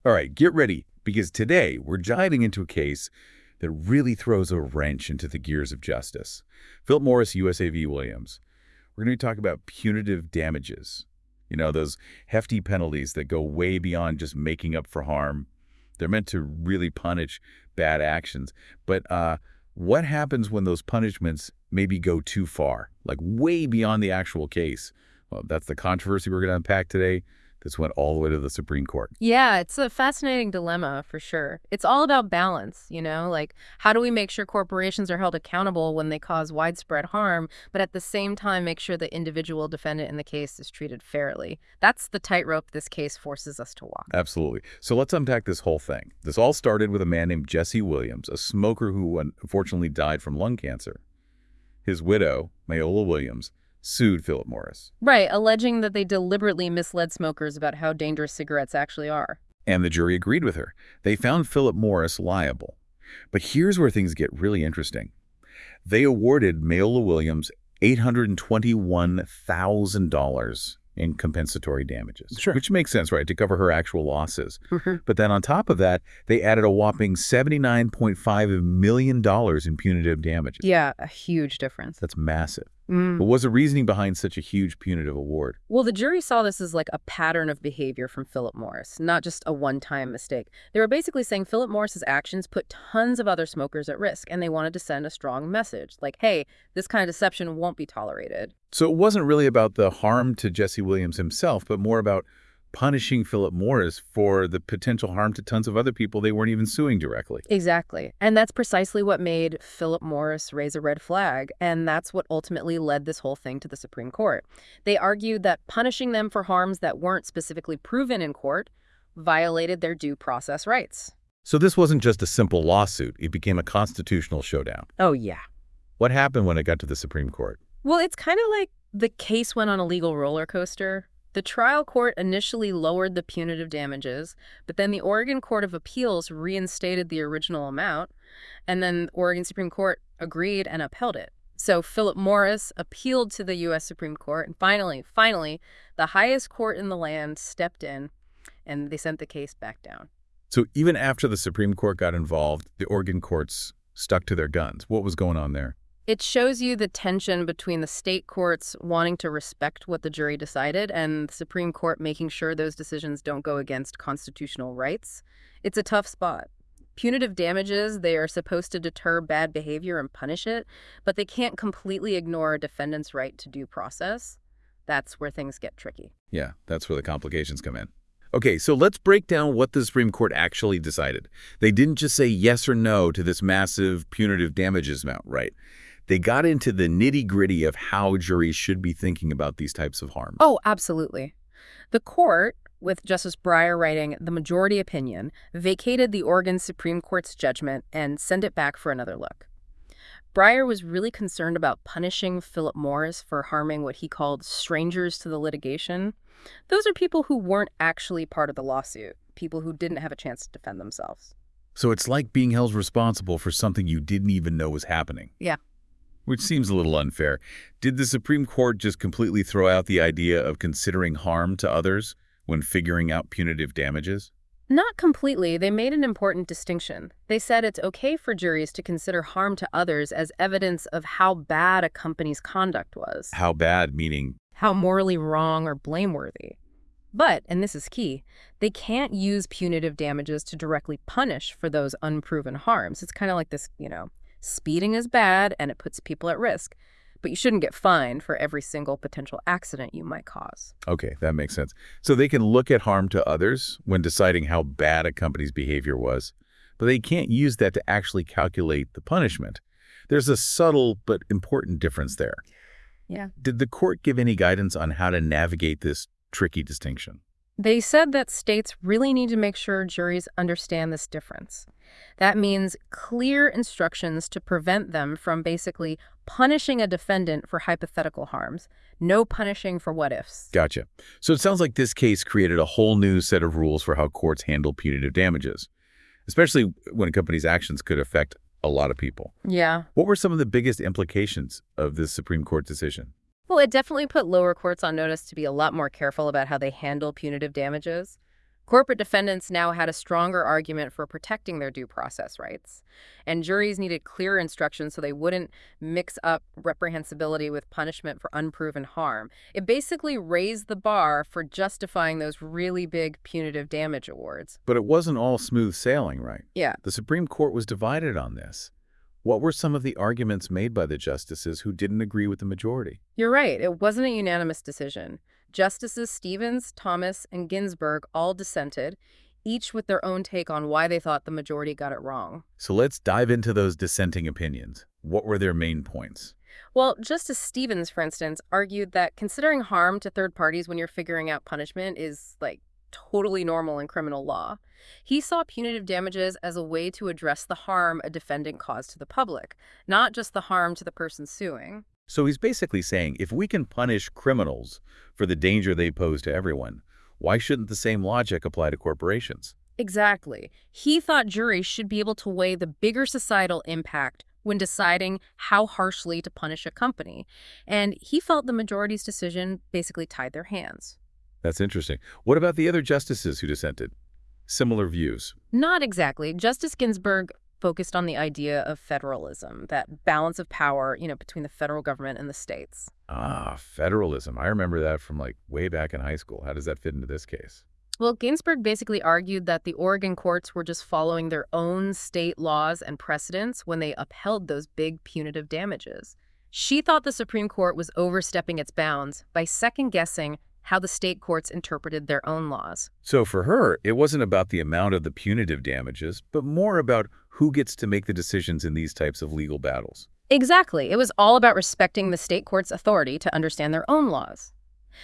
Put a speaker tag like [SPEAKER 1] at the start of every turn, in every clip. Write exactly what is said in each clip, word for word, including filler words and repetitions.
[SPEAKER 1] All right, get ready, because today we're diving into a case that really throws a wrench into the gears of justice. Philip Morris, U S A v. Williams. We're going to talk about punitive damages. You know, those hefty penalties that go way beyond just making up for harm. They're meant to really punish bad actions. But uh, what happens when those punishments maybe go too far, like way beyond the actual case? Well, that's the controversy we're going to unpack today. This went all the way to the Supreme Court.
[SPEAKER 2] Yeah, it's a fascinating dilemma for sure. It's all about balance, you know, like how do we make sure corporations are held accountable when they cause widespread harm, but at the same time make sure the individual defendant in the case is treated fairly? That's the tightrope this case forces us to walk.
[SPEAKER 1] Absolutely. So let's unpack this whole thing. This all started with a man named Jesse Williams, a smoker who unfortunately died from lung cancer. His widow, Mayola Williams, sued Philip Morris.
[SPEAKER 2] Right, alleging that they deliberately misled smokers about how dangerous cigarettes actually are.
[SPEAKER 1] And the jury agreed with her. They found Philip Morris liable. But here's where things get really interesting. They awarded Mayola Williams eight hundred twenty-one thousand dollars in compensatory damages.
[SPEAKER 2] Sure.
[SPEAKER 1] Which makes sense, right, to cover her actual losses.
[SPEAKER 2] Mm-hmm.
[SPEAKER 1] But then on top of that, they added a whopping seventy-nine point five million dollars in punitive damages.
[SPEAKER 2] Yeah, a huge difference.
[SPEAKER 1] That's massive.
[SPEAKER 2] Mm.
[SPEAKER 1] But what's the reasoning behind such a huge punitive award?
[SPEAKER 2] Well, the jury saw this as like a pattern of behavior from Philip Morris, not just a one-time mistake. They were basically saying Philip Morris's actions put tons of other smokers at risk, and they wanted to send a strong message, like, hey, this kind of deception won't be tolerated.
[SPEAKER 1] So it wasn't really about the harm to Jesse Williams himself, but more about punishing Philip Morris for the potential harm to tons of other people they weren't even suing directly.
[SPEAKER 2] Exactly. And that's precisely what made Philip Morris raise a red flag, and that's what ultimately led this whole thing to the Supreme Court. They argued that punishing them for harms that weren't specifically proven in court violated their due process rights.
[SPEAKER 1] So this wasn't just a simple lawsuit. It became a constitutional showdown.
[SPEAKER 2] Oh, yeah.
[SPEAKER 1] What happened when it got to the Supreme Court?
[SPEAKER 2] Well, it's kind of like the case went on a legal roller coaster. The trial court initially lowered the punitive damages, but then the Oregon Court of Appeals reinstated the original amount, and then the Oregon Supreme Court agreed and upheld it. So Philip Morris appealed to the U S Supreme Court, and finally, finally, the highest court in the land stepped in, and they sent the case back down.
[SPEAKER 1] So even after the Supreme Court got involved, the Oregon courts stuck to their guns. What was going on there?
[SPEAKER 2] It shows you the tension between the state courts wanting to respect what the jury decided and the Supreme Court making sure those decisions don't go against constitutional rights. It's a tough spot. Punitive damages, they are supposed to deter bad behavior and punish it, but they can't completely ignore a defendant's right to due process. That's where things get tricky.
[SPEAKER 1] Yeah, that's where the complications come in. Okay, so let's break down what the Supreme Court actually decided. They didn't just say yes or no to this massive punitive damages amount, right? They got into the nitty-gritty of how juries should be thinking about these types of harms.
[SPEAKER 2] Oh, absolutely. The court, with Justice Breyer writing the majority opinion, vacated the Oregon Supreme Court's judgment and sent it back for another look. Breyer was really concerned about punishing Philip Morris for harming what he called strangers to the litigation. Those are people who weren't actually part of the lawsuit, people who didn't have a chance to defend themselves.
[SPEAKER 1] So it's like being held responsible for something you didn't even know was happening.
[SPEAKER 2] Yeah.
[SPEAKER 1] Which seems a little unfair. Did the Supreme Court just completely throw out the idea of considering harm to others when figuring out punitive damages?
[SPEAKER 2] Not completely. They made an important distinction. They said it's okay for juries to consider harm to others as evidence of how bad a company's conduct was.
[SPEAKER 1] How bad, meaning?
[SPEAKER 2] How morally wrong or blameworthy. But, and this is key, they can't use punitive damages to directly punish for those unproven harms. It's kind of like this, you know, speeding is bad and it puts people at risk, but you shouldn't get fined for every single potential accident you might cause.
[SPEAKER 1] Okay, that makes sense. So they can look at harm to others when deciding how bad a company's behavior was, but they can't use that to actually calculate the punishment. There's a subtle but important difference there.
[SPEAKER 2] Yeah.
[SPEAKER 1] Did the court give any guidance on how to navigate this tricky distinction?
[SPEAKER 2] They said that states really need to make sure juries understand this difference. That means clear instructions to prevent them from basically punishing a defendant for hypothetical harms, no punishing for what-ifs.
[SPEAKER 1] Gotcha. So it sounds like this case created a whole new set of rules for how courts handle punitive damages, especially when a company's actions could affect a lot of people.
[SPEAKER 2] Yeah.
[SPEAKER 1] What were some of the biggest implications of this Supreme Court decision?
[SPEAKER 2] Well, it definitely put lower courts on notice to be a lot more careful about how they handle punitive damages. Corporate defendants now had a stronger argument for protecting their due process rights, and juries needed clear instructions so they wouldn't mix up reprehensibility with punishment for unproven harm. It basically raised the bar for justifying those really big punitive damage awards.
[SPEAKER 1] But it wasn't all smooth sailing, right?
[SPEAKER 2] Yeah.
[SPEAKER 1] The Supreme Court was divided on this. What were some of the arguments made by the justices who didn't agree with the majority?
[SPEAKER 2] You're right. It wasn't a unanimous decision. Justices Stevens, Thomas, and Ginsburg all dissented, each with their own take on why they thought the majority got it wrong.
[SPEAKER 1] So let's dive into those dissenting opinions. What were their main points?
[SPEAKER 2] Well, Justice Stevens, for instance, argued that considering harm to third parties when you're figuring out punishment is, like, totally normal in criminal law. He saw punitive damages as a way to address the harm a defendant caused to the public, not just the harm to the person suing.
[SPEAKER 1] So he's basically saying if we can punish criminals for the danger they pose to everyone, why shouldn't the same logic apply to corporations?
[SPEAKER 2] Exactly. He thought juries should be able to weigh the bigger societal impact when deciding how harshly to punish a company. And he felt the majority's decision basically tied their hands.
[SPEAKER 1] That's interesting. What about the other justices who dissented? Similar views.
[SPEAKER 2] Not exactly. Justice Ginsburg focused on the idea of federalism, that balance of power, you know, between the federal government and the states.
[SPEAKER 1] Ah, federalism. I remember that from like way back in high school. How does that fit into this case?
[SPEAKER 2] Well, Ginsburg basically argued that the Oregon courts were just following their own state laws and precedents when they upheld those big punitive damages. She thought the Supreme Court was overstepping its bounds by second-guessing how the state courts interpreted their own laws.
[SPEAKER 1] So for her, it wasn't about the amount of the punitive damages, but more about who gets to make the decisions in these types of legal battles.
[SPEAKER 2] Exactly. It was all about respecting the state court's authority to understand their own laws.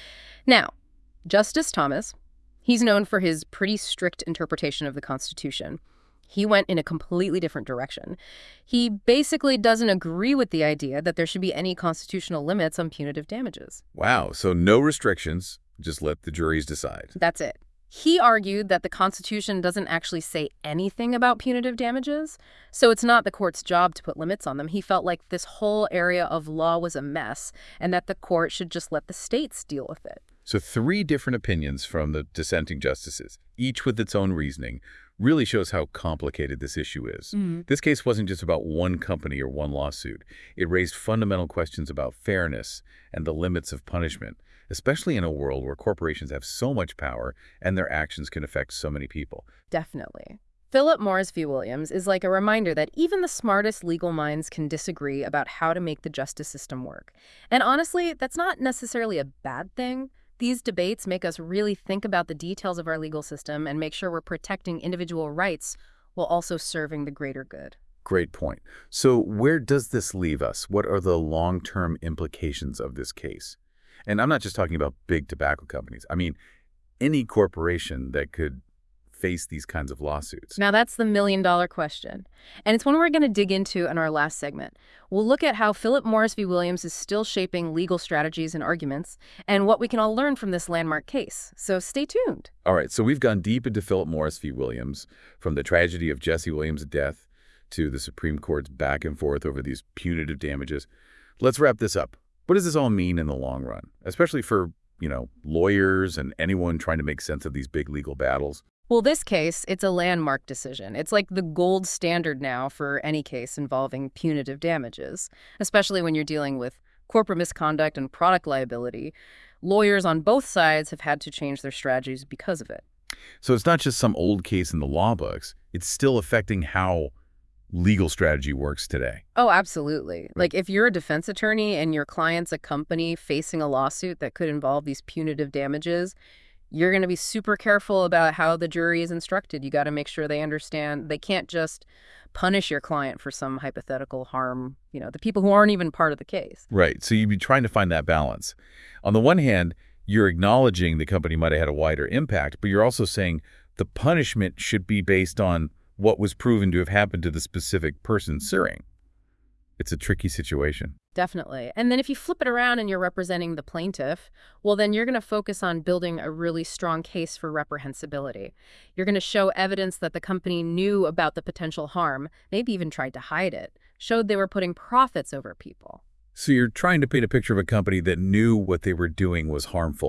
[SPEAKER 2] Now, Justice Thomas, he's known for his pretty strict interpretation of the Constitution. He went in a completely different direction. He basically doesn't agree with the idea that there should be any constitutional limits on punitive damages.
[SPEAKER 1] Wow, so no restrictions, just let the juries decide.
[SPEAKER 2] That's it. He argued that the Constitution doesn't actually say anything about punitive damages, so it's not the court's job to put limits on them. He felt like this whole area of law was a mess and that the court should just let the states deal with it.
[SPEAKER 1] So three different opinions from the dissenting justices, each with its own reasoning, really shows how complicated this issue is.
[SPEAKER 2] Mm-hmm.
[SPEAKER 1] This case wasn't just about one company or one lawsuit. It raised fundamental questions about fairness and the limits of punishment, especially in a world where corporations have so much power and their actions can affect so many people.
[SPEAKER 2] Definitely. Philip Morris v. Williams is like a reminder that even the smartest legal minds can disagree about how to make the justice system work. And honestly, that's not necessarily a bad thing. These debates make us really think about the details of our legal system and make sure we're protecting individual rights while also serving the greater good.
[SPEAKER 1] Great point. So where does this leave us? What are the long-term implications of this case? And I'm not just talking about big tobacco companies. I mean, any corporation that could face these kinds of lawsuits.
[SPEAKER 2] Now that's the million-dollar question. And it's one we're going to dig into in our last segment. We'll look at how Philip Morris v. Williams is still shaping legal strategies and arguments, and what we can all learn from this landmark case. So stay tuned.
[SPEAKER 1] All right, so we've gone deep into Philip Morris v. Williams, from the tragedy of Jesse Williams' death to the Supreme Court's back and forth over these punitive damages. Let's wrap this up. What does this all mean in the long run, especially for, you know, lawyers and anyone trying to make sense of these big legal battles?
[SPEAKER 2] Well, this case, it's a landmark decision. It's like the gold standard now for any case involving punitive damages, especially when you're dealing with corporate misconduct and product liability. Lawyers on both sides have had to change their strategies because of it.
[SPEAKER 1] So it's not just some old case in the law books. It's still affecting how legal strategy works today.
[SPEAKER 2] Oh, absolutely. Like if you're a defense attorney and your client's a company facing a lawsuit that could involve these punitive damages, you're going to be super careful about how the jury is instructed. You got to make sure they understand. They can't just punish your client for some hypothetical harm, you know, the people who aren't even part of the case.
[SPEAKER 1] Right. So you'd be trying to find that balance. On the one hand, you're acknowledging the company might have had a wider impact, but you're also saying the punishment should be based on what was proven to have happened to the specific person suing. It's a tricky situation.
[SPEAKER 2] Definitely. And then if you flip it around and you're representing the plaintiff, well, then you're going to focus on building a really strong case for reprehensibility. You're going to show evidence that the company knew about the potential harm, maybe even tried to hide it, showed they were putting profits over people.
[SPEAKER 1] So you're trying to paint a picture of a company that knew what they were doing was harmful,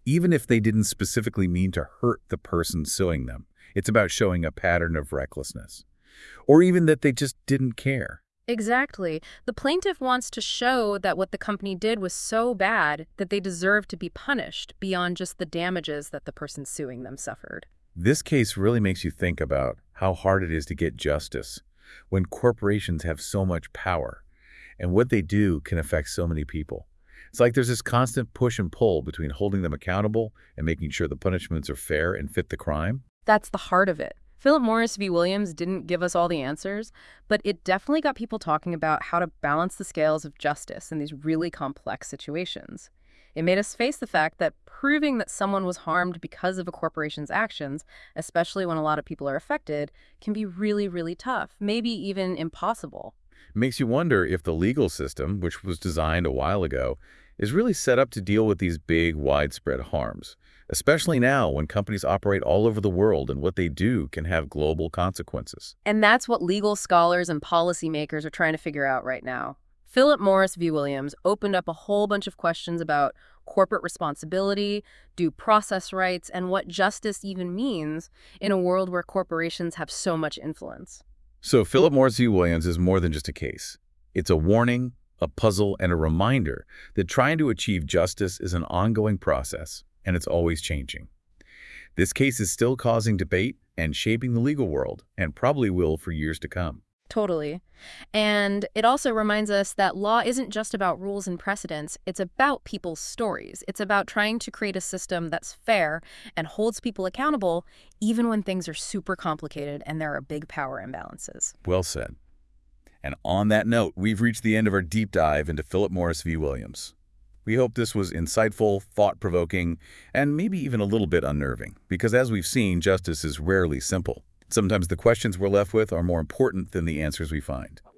[SPEAKER 1] even if they didn't specifically mean to hurt the person suing them. It's about showing a pattern of recklessness. Or even that they just didn't care.
[SPEAKER 2] Exactly. The plaintiff wants to show that what the company did was so bad that they deserve to be punished beyond just the damages that the person suing them suffered.
[SPEAKER 1] This case really makes you think about how hard it is to get justice when corporations have so much power, and what they do can affect so many people. It's like there's this constant push and pull between holding them accountable and making sure the punishments are fair and fit the crime.
[SPEAKER 2] That's the heart of it. Philip Morris v. Williams didn't give us all the answers, but it definitely got people talking about how to balance the scales of justice in these really complex situations. It made us face the fact that proving that someone was harmed because of a corporation's actions, especially when a lot of people are affected, can be really, really tough, maybe even impossible.
[SPEAKER 1] It makes you wonder if the legal system, which was designed a while ago, is really set up to deal with these big, widespread harms, especially now when companies operate all over the world and what they do can have global consequences.
[SPEAKER 2] And that's what legal scholars and policymakers are trying to figure out right now. Philip Morris v. Williams opened up a whole bunch of questions about corporate responsibility, due process rights, and what justice even means in a world where corporations have so much influence.
[SPEAKER 1] So Philip Morris v. Williams is more than just a case. It's a warning, a puzzle, and a reminder that trying to achieve justice is an ongoing process, and it's always changing. This case is still causing debate and shaping the legal world, and probably will for years to come.
[SPEAKER 2] Totally. And it also reminds us that law isn't just about rules and precedents. It's about people's stories. It's about trying to create a system that's fair and holds people accountable, even when things are super complicated and there are big power imbalances.
[SPEAKER 1] Well said. And on that note, we've reached the end of our deep dive into Philip Morris v. Williams. We hope this was insightful, thought-provoking, and maybe even a little bit unnerving, because as we've seen, justice is rarely simple. Sometimes the questions we're left with are more important than the answers we find.